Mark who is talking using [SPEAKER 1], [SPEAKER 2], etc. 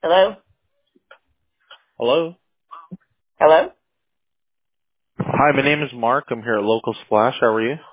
[SPEAKER 1] Hello?
[SPEAKER 2] Hello.
[SPEAKER 1] Hello?
[SPEAKER 2] Hi, my name is Mark. I'm here at Local Splash. How are you?